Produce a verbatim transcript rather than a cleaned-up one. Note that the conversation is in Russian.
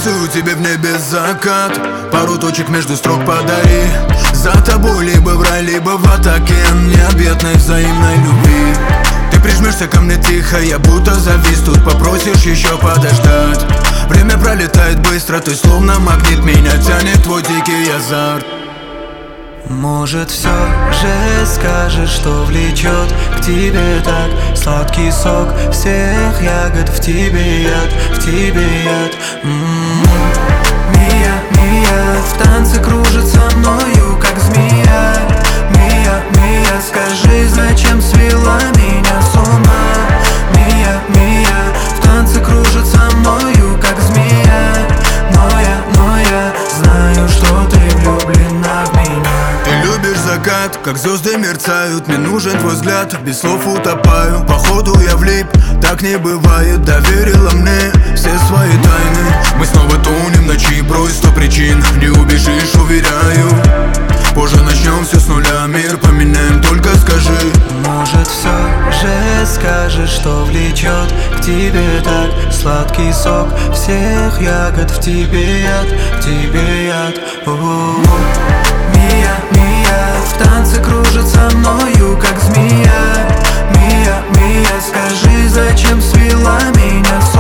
Рисую тебе в небе закат, пару точек между строк подари. За тобой либо в рай, либо в атаке необъятной взаимной любви. Ты прижмешься ко мне тихо, я будто завис. Тут попросишь еще подождать. Время пролетает быстро, ты словно магнит. Меня тянет твой дикий азарт. Может, все же скажешь, что влечет к тебе так. Сладкий сок всех ягод, в тебе яд, в тебе яд. М-м-м. Мия, Мия, в танце кружится мною, как змея. Мия, Мия, скажи, зачем свела меня с ума? Мия, Мия, в танце кружится мною, как змея. Но я, но я знаю, что ты влюблена в меня. Закат, как звезды мерцают, мне нужен твой взгляд, без слов утопаю. Походу я влип, так не бывает, доверила мне все свои тайны. Мы снова тонем в ночи, брось сто причин, не убежишь, уверяю. Позже начнем все с нуля, мир поменяем, только скажи. Может, все же скажешь, что влечет к тебе так. Сладкий сок всех ягод, в тебе яд, в тебе яд. У-у-у. Мия, Мия, в танце кружится мною, как змея. Мия, Мия, скажи, зачем свела меня с